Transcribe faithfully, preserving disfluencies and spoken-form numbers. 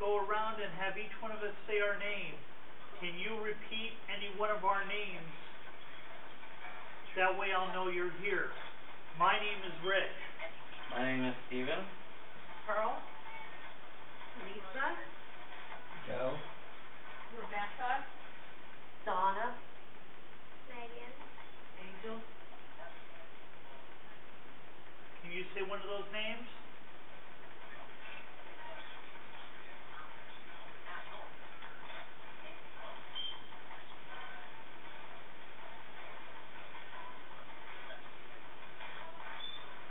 go around and have each one of us say our name. Can you repeat any one of our names? That way I'll know you're here. My name is Rick. My name is Steven. Pearl. Lisa. Joe. Rebecca. Donna. Megan. Angel. Can you say one of those names?